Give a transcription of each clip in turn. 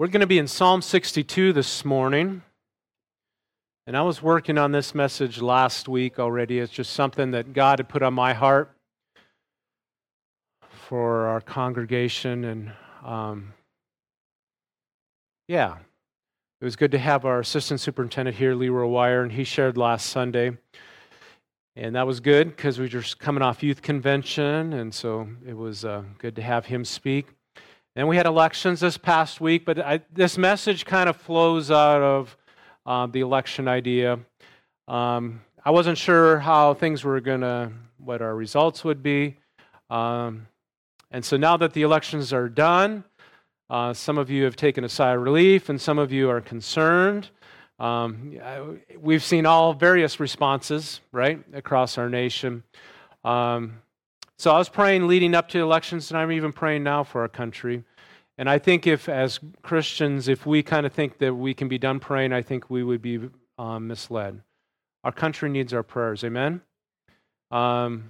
We're going to be in Psalm 62 this morning. And I was working on this message last week already. It's just something that God had put on my heart for our congregation. And it was good to have our assistant superintendent here, Leroy Wire, and he shared last Sunday. And that was good because we were just coming off youth convention, and so it was good to have him speak. And we had elections this past week, but this message kind of flows out of the election idea. I wasn't sure how things were what our results would be. And so now that the elections are done, some of you have taken a sigh of relief, and some of you are concerned. We've seen all various responses, right, across our nation. So I was praying leading up to elections, and I'm even praying now for our country. And I think if, as Christians, if we kind of think that we can be done praying, I think we would be misled. Our country needs our prayers, amen? And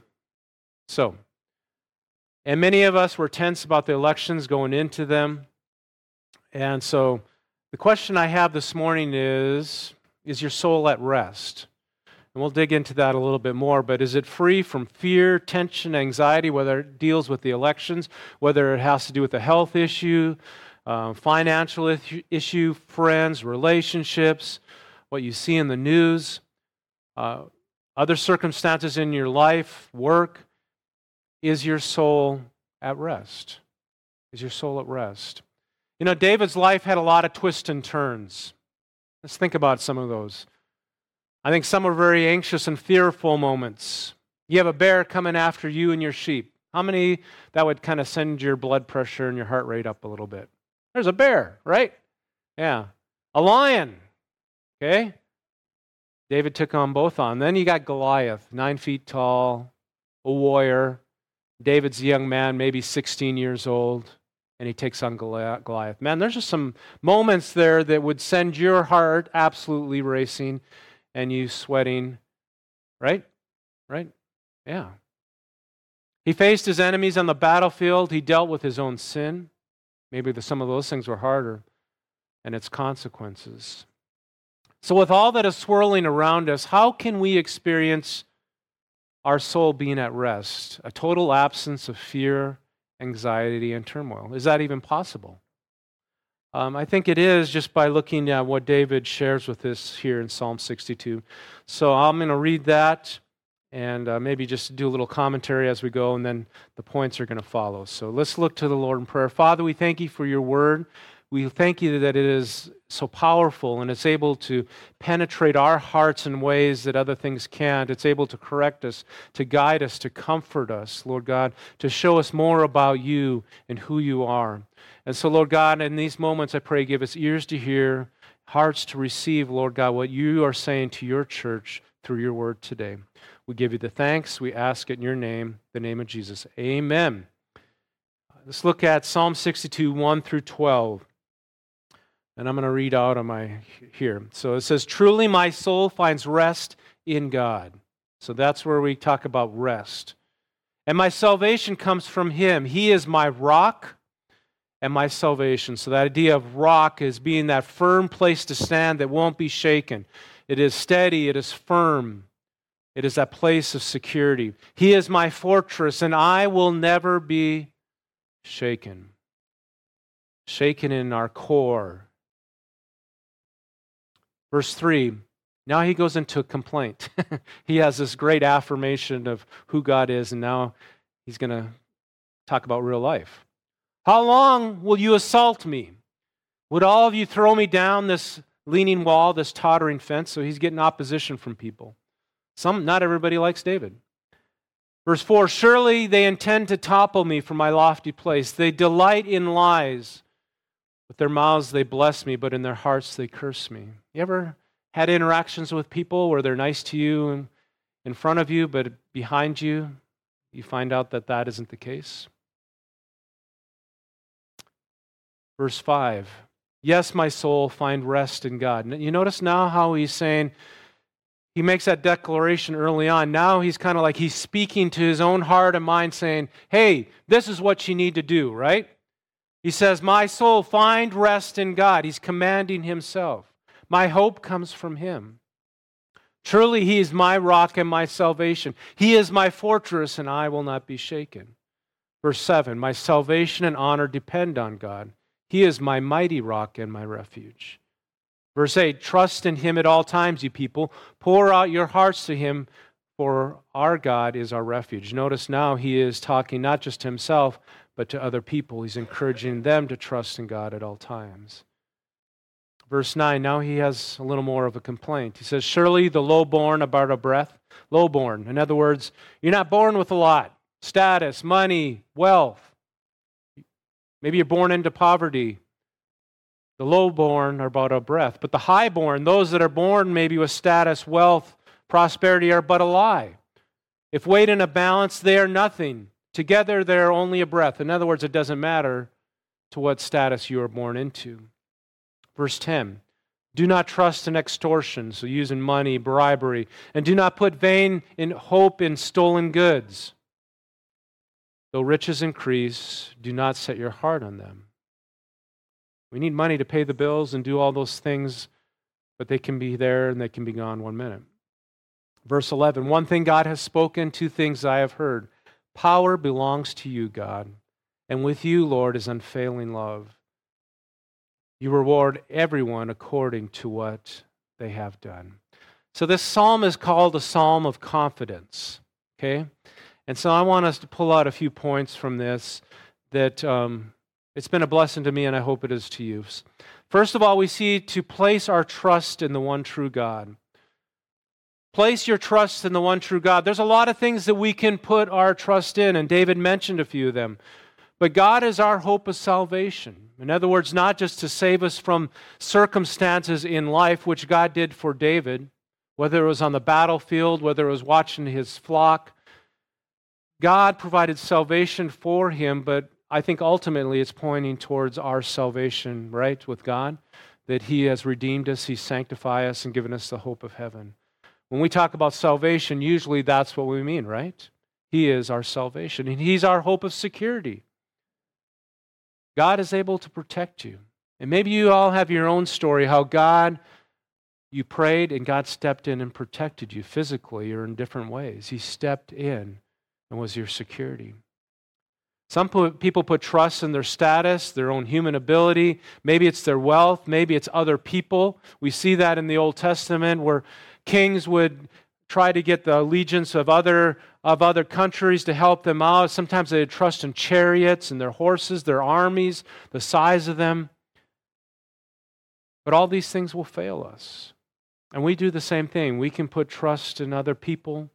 many of us were tense about the elections going into them. And so the question I have this morning is your soul at rest? And we'll dig into that a little bit more, but is it free from fear, tension, anxiety, whether it deals with the elections, whether it has to do with a health issue, financial issue, friends, relationships, what you see in the news, other circumstances in your life, work? Is your soul at rest? Is your soul at rest? You know, David's life had a lot of twists and turns. Let's think about some of those. I think some are very anxious and fearful moments. You have a bear coming after you and your sheep. How many that would kind of send your blood pressure and your heart rate up a little bit? There's a bear, right? Yeah. A lion, okay? David took on both on. Then you got Goliath, 9 feet tall, a warrior. David's a young man, maybe 16 years old, and he takes on Goliath. Man, there's just some moments there that would send your heart absolutely racing and you sweating, right? Right? Yeah. He faced his enemies on the battlefield. He dealt with his own sin. Maybe some of those things were harder, and its consequences. So with all that is swirling around us, how can we experience our soul being at rest? A total absence of fear, anxiety, and turmoil. Is that even possible? I think it is just by looking at what David shares with us here in Psalm 62. So I'm going to read that and maybe just do a little commentary as we go, and then the points are going to follow. So let's look to the Lord in prayer. Father, we thank you for your word. We thank you that it is so powerful and it's able to penetrate our hearts in ways that other things can't. It's able to correct us, to guide us, to comfort us, Lord God, to show us more about you and who you are. And so, Lord God, in these moments, I pray, give us ears to hear, hearts to receive, Lord God, what you are saying to your church through your word today. We give you the thanks. We ask it in your name, the name of Jesus. Amen. Let's look at Psalm 62, 1 through 12. And I'm going to read out on here. So it says, "Truly my soul finds rest in God." So that's where we talk about rest. "And my salvation comes from him. He is my rock and my salvation." So that idea of rock is being that firm place to stand that won't be shaken. It is steady. It is firm. It is that place of security. "He is my fortress, and I will never be shaken." Shaken in our core. Verse 3, now he goes into a complaint. He has this great affirmation of who God is, and now he's going to talk about real life. "How long will you assault me? Would all of you throw me down this leaning wall, this tottering fence?" So he's getting opposition from people. Not everybody likes David. Verse 4, "Surely they intend to topple me from my lofty place. They delight in lies. With their mouths they bless me, but in their hearts they curse me." You ever had interactions with people where they're nice to you in front of you, but behind you, you find out that that isn't the case? Verse 5, "Yes, my soul, find rest in God." You notice now how he's saying, he makes that declaration early on. Now he's kind of like he's speaking to his own heart and mind saying, hey, this is what you need to do, right? He says, my soul, find rest in God. He's commanding himself. My hope comes from him. Truly, he is my rock and my salvation. He is my fortress, and I will not be shaken. Verse 7, my salvation and honor depend on God. He is my mighty rock and my refuge. Verse 8, trust in him at all times, you people. Pour out your hearts to him, for our God is our refuge. Notice now he is talking not just to himself, but to other people. He's encouraging them to trust in God at all times. Verse 9, now he has a little more of a complaint. He says, surely the lowborn are but a breath. Lowborn. In other words, you're not born with a lot. Status, money, wealth. Maybe you're born into poverty. The lowborn are but a breath. But the highborn, those that are born maybe with status, wealth, prosperity, are but a lie. If weighed in a balance, they are nothing. Together, they are only a breath. In other words, it doesn't matter to what status you are born into. Verse 10, do not trust in extortion, so using money, bribery, and do not put vain in hope in stolen goods. Though riches increase, do not set your heart on them. We need money to pay the bills and do all those things, but they can be there and they can be gone 1 minute. Verse 11, one thing God has spoken, two things I have heard. Power belongs to you, God, and with you, Lord, is unfailing love. You reward everyone according to what they have done. So this psalm is called a psalm of confidence, okay? And so I want us to pull out a few points from this that it's been a blessing to me, and I hope it is to you. First of all, we see to place our trust in the one true God. Place your trust in the one true God. There's a lot of things that we can put our trust in, and David mentioned a few of them. But God is our hope of salvation. In other words, not just to save us from circumstances in life, which God did for David, whether it was on the battlefield, whether it was watching his flock. God provided salvation for him, but I think ultimately it's pointing towards our salvation, right, with God, that he has redeemed us, he's sanctified us, and given us the hope of heaven. When we talk about salvation, usually that's what we mean, right? He is our salvation, and he's our hope of security. God is able to protect you. And maybe you all have your own story, how you prayed and God stepped in and protected you physically or in different ways. He stepped in and was your security. Some people put trust in their status, their own human ability. Maybe it's their wealth. Maybe it's other people. We see that in the Old Testament where kings would try to get the allegiance of other countries to help them out. Sometimes they trust in chariots and their horses, their armies, the size of them. But all these things will fail us. And we do the same thing. We can put trust in other people,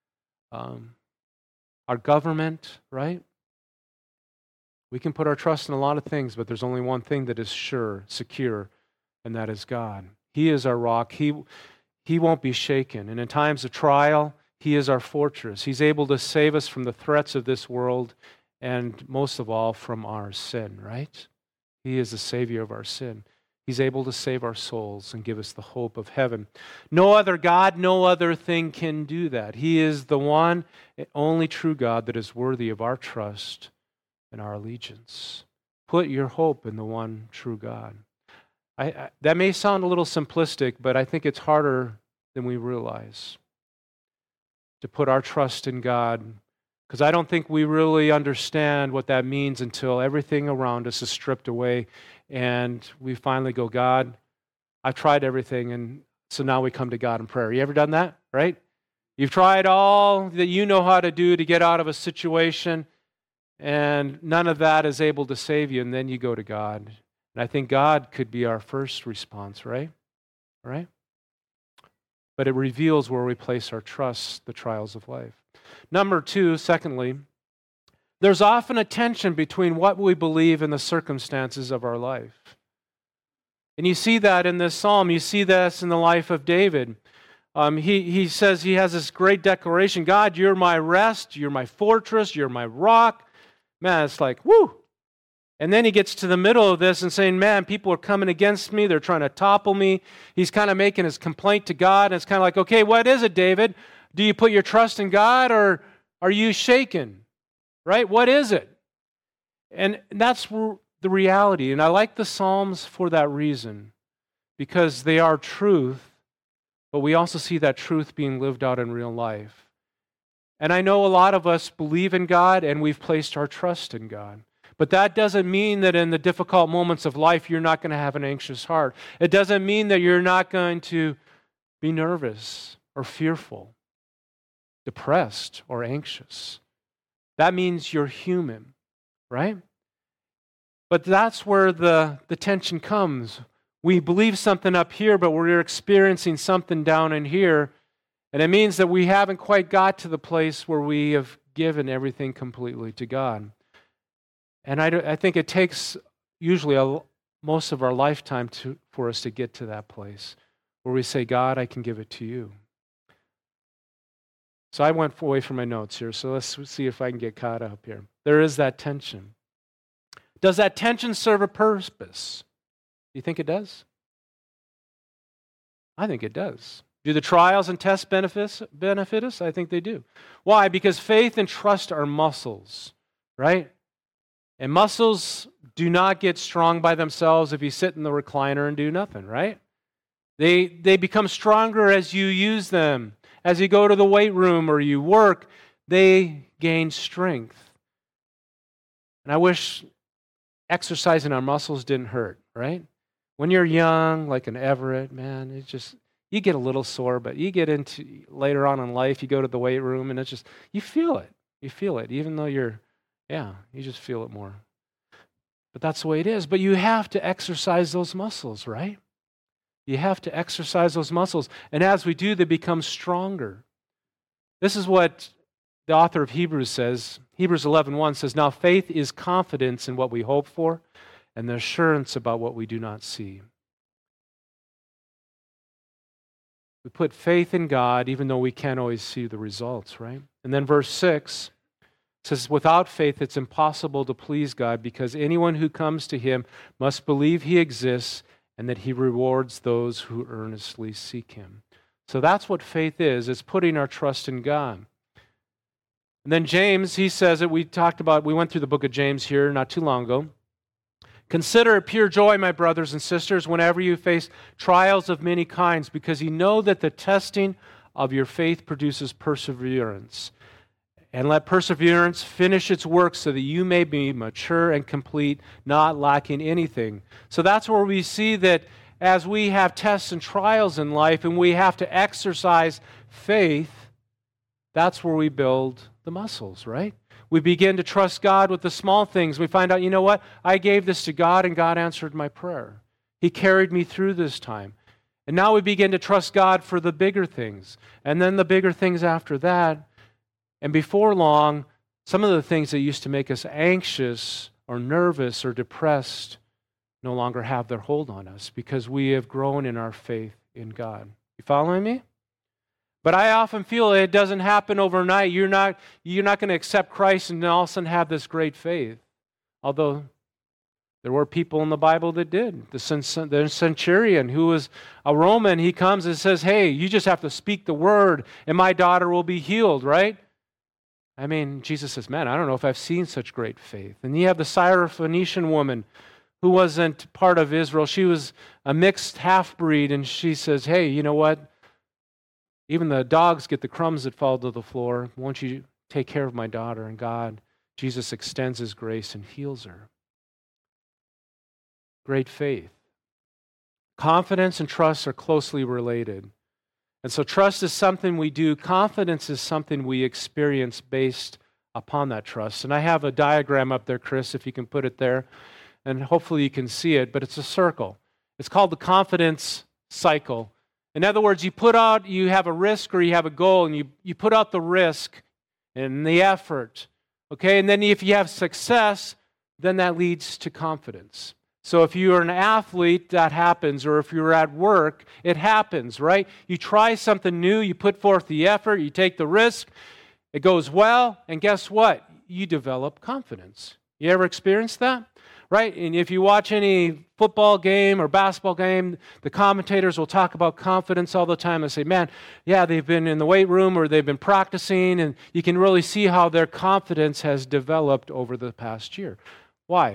our government, right? We can put our trust in a lot of things, but there's only one thing that is sure, secure, and that is God. He is our rock. He won't be shaken. And in times of trial, he is our fortress. He's able to save us from the threats of this world and most of all from our sin, right? He is the Savior of our sin. He's able to save our souls and give us the hope of heaven. No other God, no other thing can do that. He is the one and only true God that is worthy of our trust and our allegiance. Put your hope in the one true God. That may sound a little simplistic, but I think it's harder than we realize to put our trust in God, because I don't think we really understand what that means until everything around us is stripped away and we finally go, God, I've tried everything, and so now we come to God in prayer. You ever done that, right? You've tried all that you know how to do to get out of a situation, and none of that is able to save you, and then you go to God. And I think God could be our first response, right? Right? But it reveals where we place our trust, the trials of life. Number two, secondly, there's often a tension between what we believe and the circumstances of our life. And you see that in this psalm. You see this in the life of David. He says he has this great declaration, God, you're my rest, you're my fortress, you're my rock. Man, it's like, whoo! And then he gets to the middle of this and saying, man, people are coming against me. They're trying to topple me. He's kind of making his complaint to God. And it's kind of like, okay, what is it, David? Do you put your trust in God or are you shaken? Right? What is it? And that's the reality. And I like the Psalms for that reason, because they are truth, but we also see that truth being lived out in real life. And I know a lot of us believe in God and we've placed our trust in God. But that doesn't mean that in the difficult moments of life you're not going to have an anxious heart. It doesn't mean that you're not going to be nervous or fearful, depressed or anxious. That means you're human, right? But that's where the tension comes. We believe something up here, but we're experiencing something down in here. And it means that we haven't quite got to the place where we have given everything completely to God. And I think it takes usually most of our lifetime for us to get to that place where we say, God, I can give it to you. So I went away from my notes here, so let's see if I can get caught up here. There is that tension. Does that tension serve a purpose? Do you think it does? I think it does. Do the trials and tests benefit us? I think they do. Why? Because faith and trust are muscles, right? And muscles do not get strong by themselves if you sit in the recliner and do nothing, right? They become stronger as you use them. As you go to the weight room or you work, they gain strength. And I wish exercising our muscles didn't hurt, right? When you're young, like an Everett, man, it's just, you get a little sore, but you get into later on in life, you go to the weight room and it's just, you feel it. You feel it, even though you just feel it more. But that's the way it is. But you have to exercise those muscles, right? You have to exercise those muscles. And as we do, they become stronger. This is what the author of Hebrews says. Hebrews 11:1 says, now faith is confidence in what we hope for and the assurance about what we do not see. We put faith in God even though we can't always see the results, right? And then verse 6 says, without faith it's impossible to please God because anyone who comes to him must believe he exists and that he rewards those who earnestly seek him. So that's what faith is. It's putting our trust in God. And then James, he says it, we went through the book of James here not too long ago. Consider it pure joy, my brothers and sisters, whenever you face trials of many kinds, because you know that the testing of your faith produces perseverance. And let perseverance finish its work so that you may be mature and complete, not lacking anything. So that's where we see that as we have tests and trials in life and we have to exercise faith, that's where we build the muscles, right? We begin to trust God with the small things. We find out, you know what? I gave this to God and God answered my prayer. He carried me through this time. And now we begin to trust God for the bigger things. And then the bigger things after that. And before long, some of the things that used to make us anxious or nervous or depressed no longer have their hold on us because we have grown in our faith in God. You following me? But I often feel it doesn't happen overnight. You're not going to accept Christ and all of a sudden have this great faith. Although there were people in the Bible that did. The centurion who was a Roman, he comes and says, hey, you just have to speak the word and my daughter will be healed, right? I mean, Jesus says, man, I don't know if I've seen such great faith. And you have the Syrophoenician woman who wasn't part of Israel. She was a mixed half-breed, and she says, hey, you know what? Even the dogs get the crumbs that fall to the floor. Won't you take care of my daughter? And God, Jesus extends his grace and heals her. Great faith. Confidence and trust are closely related. And so trust is something we do. Confidence is something we experience based upon that trust. And I have a diagram up there, Chris, if you can put it there. And hopefully you can see it, but it's a circle. It's called the confidence cycle. In other words, you have a risk or you have a goal, and you put out the risk and the effort. Okay, and then if you have success, then that leads to confidence. So if you're an athlete, that happens, or if you're at work, it happens, right? You try something new, you put forth the effort, you take the risk, it goes well, and guess what? You develop confidence. You ever experienced that? Right? And if you watch any football game or basketball game, the commentators will talk about confidence all the time and say, man, yeah, they've been in the weight room or they've been practicing, and you can really see how their confidence has developed over the past year. Why?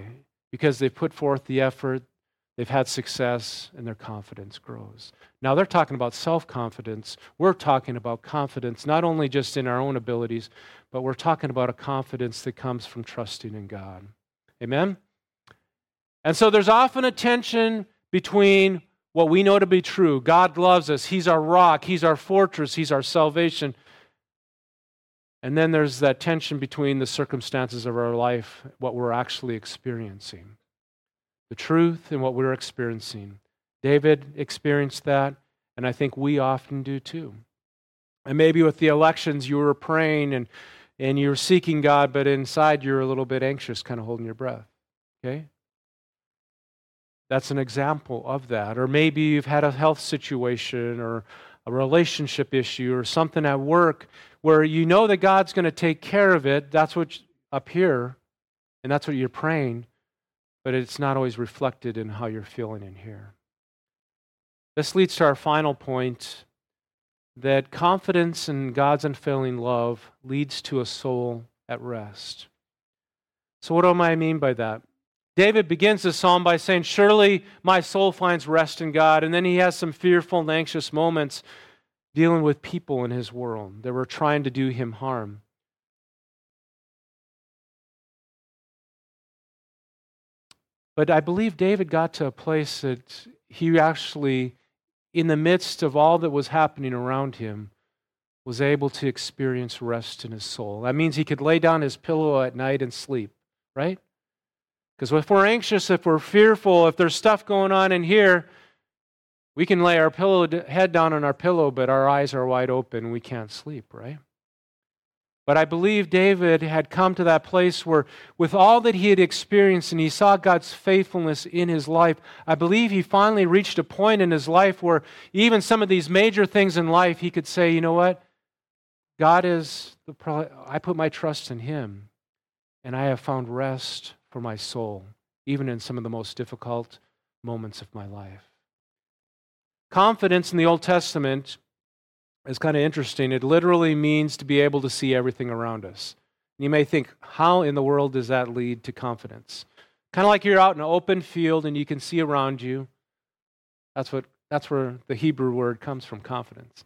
because they've put forth the effort, they've had success, and their confidence grows. Now, they're talking about self-confidence. We're talking about confidence, not only just in our own abilities, but we're talking about a confidence that comes from trusting in God. Amen? And so there's often a tension between what we know to be true. God loves us. He's our rock. He's our fortress. He's our salvation. And then there's that tension between the circumstances of our life, what we're actually experiencing. The truth and what we're experiencing. David experienced that, and I think we often do too. And maybe with the elections, you were praying and you were seeking God, but inside you're a little bit anxious, kind of holding your breath. Okay? That's an example of that. Or maybe you've had a health situation or a relationship issue or something at work where you know that God's going to take care of it. That's what up here, and that's what you're praying, but it's not always reflected in how you're feeling in here. This leads to our final point, that confidence in God's unfailing love leads to a soul at rest. So what do I mean by that? David begins the psalm by saying, "Surely my soul finds rest in God." And then he has some fearful and anxious moments dealing with people in his world that were trying to do him harm. But I believe David got to a place that he actually, in the midst of all that was happening around him, was able to experience rest in his soul. That means he could lay down his pillow at night and sleep, right? Because if we're anxious, if we're fearful, if there's stuff going on in here, we can lay our head down on our pillow, but our eyes are wide open and we can't sleep, right? But I believe David had come to that place where, with all that he had experienced and he saw God's faithfulness in his life, I believe he finally reached a point in his life where even some of these major things in life, he could say, you know what? God is, I put my trust in him, and I have found rest for my soul, even in some of the most difficult moments of my life. Confidence in the Old Testament is kind of interesting. It literally means to be able to see everything around us. You may think, how in the world does that lead to confidence? Kind of like you're out in an open field and you can see around you. That's where the Hebrew word comes from, confidence.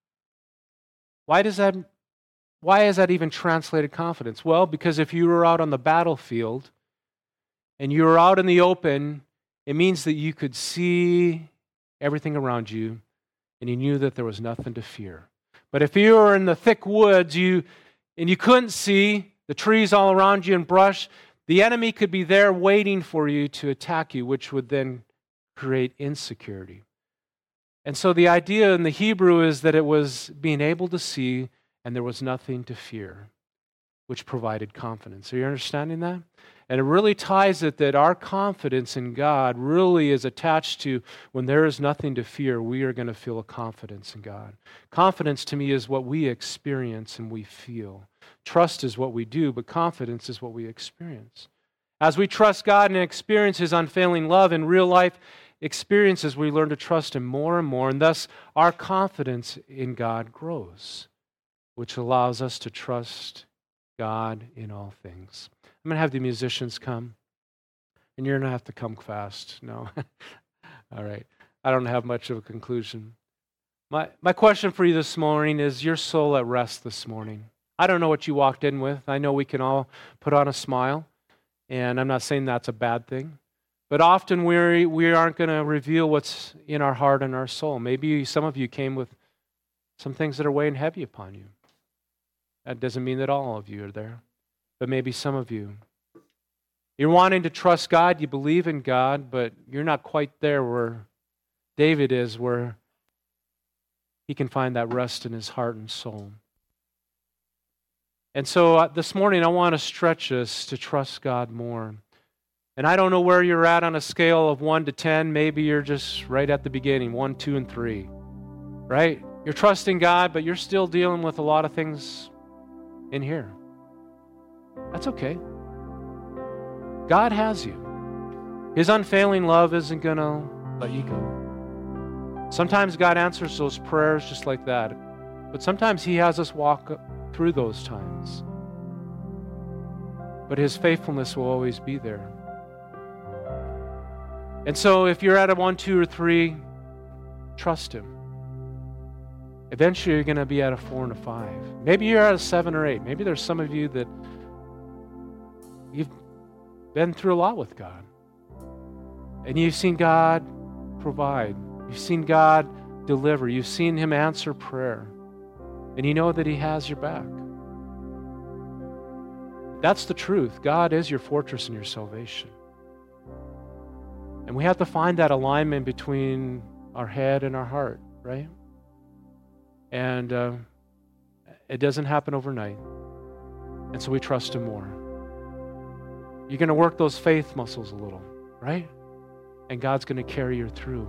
Why is that even translated confidence? Well, because if you were out on the battlefield and you were out in the open, it means that you could see everything around you and you knew that there was nothing to fear. But if you were in the thick woods and you couldn't see the trees all around you and brush, the enemy could be there waiting for you to attack you, which would then create insecurity. And so the idea in the Hebrew is that it was being able to see and there was nothing to fear, which provided confidence. Are you understanding that? And it really ties it that our confidence in God really is attached to when there is nothing to fear, we are going to feel a confidence in God. Confidence to me is what we experience and we feel. Trust is what we do, but confidence is what we experience. As we trust God and experience His unfailing love in real life experiences, we learn to trust Him more and more, and thus our confidence in God grows, which allows us to trust God in all things. I'm going to have the musicians come, and you're going to have to come fast. No? All right. I don't have much of a conclusion. My question for you this morning is your soul at rest this morning. I don't know what you walked in with. I know we can all put on a smile, and I'm not saying that's a bad thing. But often we aren't going to reveal what's in our heart and our soul. Maybe some of you came with some things that are weighing heavy upon you. That doesn't mean that all of you are there, but maybe some of you. You're wanting to trust God, you believe in God, but you're not quite there where David is, where he can find that rest in his heart and soul. And so this morning I want to stretch us to trust God more. And I don't know where you're at on a scale of 1 to 10. Maybe you're just right at the beginning, 1, 2, and 3. Right? You're trusting God, but you're still dealing with a lot of things in here. That's okay. God has you. His unfailing love isn't going to let you go. Sometimes God answers those prayers just like that. But sometimes He has us walk through those times. But His faithfulness will always be there. And so if you're at a 1, 2, or 3, trust Him. Eventually you're going to be at a 4 and a 5. Maybe you're at a 7 or 8. Maybe there's some of you that you've been through a lot with God. And you've seen God provide. You've seen God deliver. You've seen Him answer prayer. And you know that He has your back. That's the truth. God is your fortress and your salvation. And we have to find that alignment between our head and our heart, right? And it doesn't happen overnight. And so we trust Him more. You're going to work those faith muscles a little, right? And God's going to carry you through.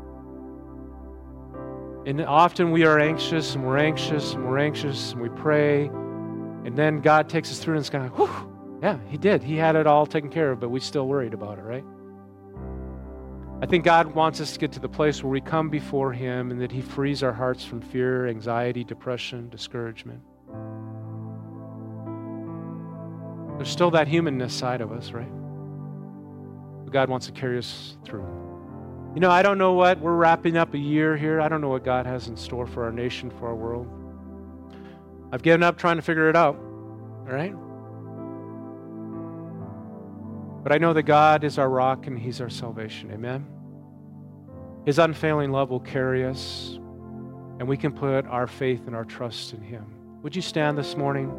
And often we are anxious, and we're anxious, and we're anxious, and we pray, and then God takes us through, and it's kind of, whew, yeah, He did. He had it all taken care of, but we still worried about it, right? I think God wants us to get to the place where we come before Him and that He frees our hearts from fear, anxiety, depression, discouragement. There's still that humanness side of us, right? But God wants to carry us through. You know, I don't know what, we're wrapping up a year here. I don't know what God has in store for our nation, for our world. I've given up trying to figure it out, all right? But I know that God is our rock and He's our salvation, amen? His unfailing love will carry us, and we can put our faith and our trust in Him. Would you stand this morning?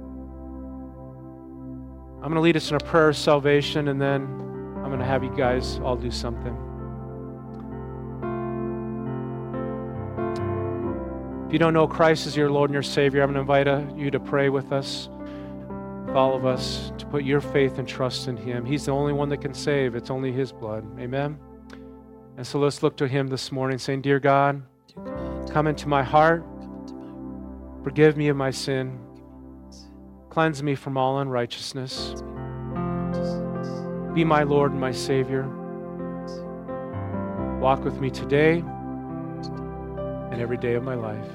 I'm going to lead us in a prayer of salvation, and then I'm going to have you guys all do something. If you don't know Christ as your Lord and your Savior, I'm going to invite you to pray with us, with all of us, to put your faith and trust in Him. He's the only one that can save. It's only His blood. Amen? And so let's look to Him this morning, saying, Dear God, come into my heart. Forgive me of my sin. Cleanse me from all unrighteousness. Be my Lord and my Savior. Walk with me today and every day of my life.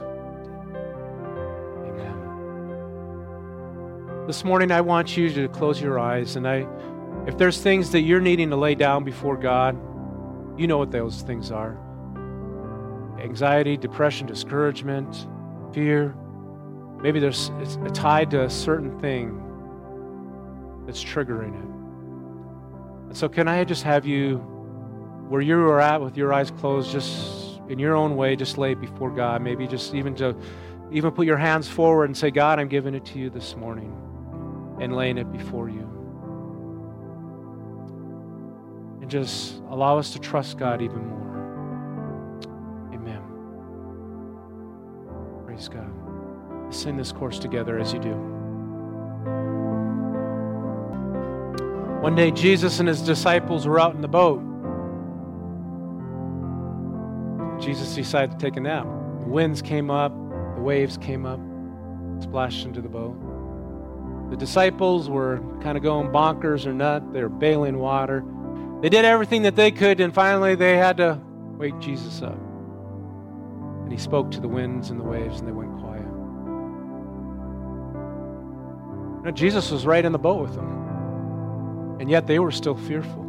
Amen. This morning I want you to close your eyes, and if there's things that you're needing to lay down before God, you know what those things are. Anxiety, depression, discouragement, fear. Maybe it's tied to a certain thing that's triggering it. And so can I just have you, where you are at with your eyes closed, just in your own way, just lay it before God. Maybe just even put your hands forward and say, God, I'm giving it to you this morning, and laying it before you. And just allow us to trust God even more. Amen. Praise God. Let's sing this chorus together as you do. One day, Jesus and His disciples were out in the boat. Jesus decided to take a nap. The winds came up, the waves came up, splashed into the boat. The disciples were kind of going bonkers or nut. They were bailing water. They did everything that they could, and finally they had to wake Jesus up. And He spoke to the winds and the waves, and they went quiet. Now, Jesus was right in the boat with them, and yet they were still fearful.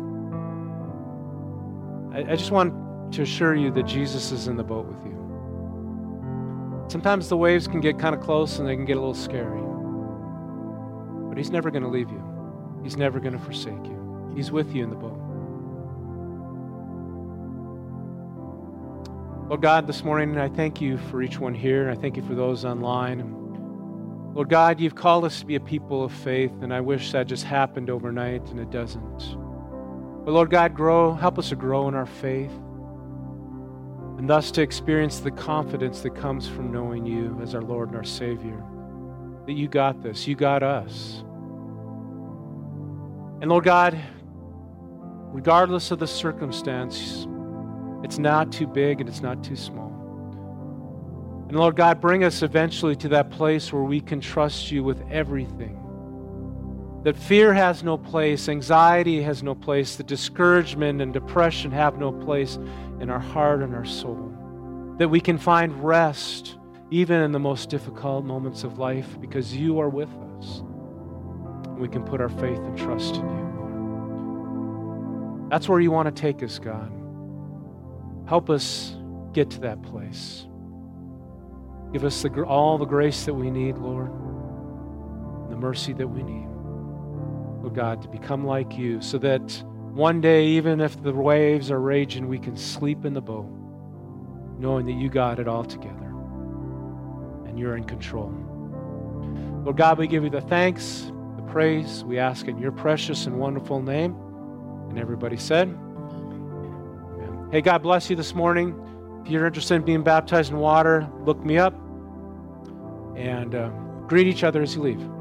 I just want to assure you that Jesus is in the boat with you. Sometimes the waves can get kind of close and they can get a little scary, but He's never going to leave you. He's never going to forsake you. He's with you in the boat. Lord God, this morning I thank you for each one here. I thank you for those online. Lord God, you've called us to be a people of faith, and I wish that just happened overnight, and it doesn't. But Lord God, help us to grow in our faith, and thus to experience the confidence that comes from knowing you as our Lord and our Savior, that you got this, you got us. And Lord God, regardless of the circumstance, it's not too big and it's not too small. And Lord God, bring us eventually to that place where we can trust you with everything. That fear has no place, anxiety has no place, that discouragement and depression have no place in our heart and our soul. That we can find rest even in the most difficult moments of life because you are with us. And we can put our faith and trust in you, Lord. That's where you want to take us, God. Help us get to that place. Give us all the grace that we need, Lord, the mercy that we need, oh God, to become like you, so that one day, even if the waves are raging, we can sleep in the boat, knowing that you got it all together and you're in control. Lord God, we give you the thanks, the praise. We ask in your precious and wonderful name. And everybody said, amen. Hey, God bless you this morning. If you're interested in being baptized in water, look me up and greet each other as you leave.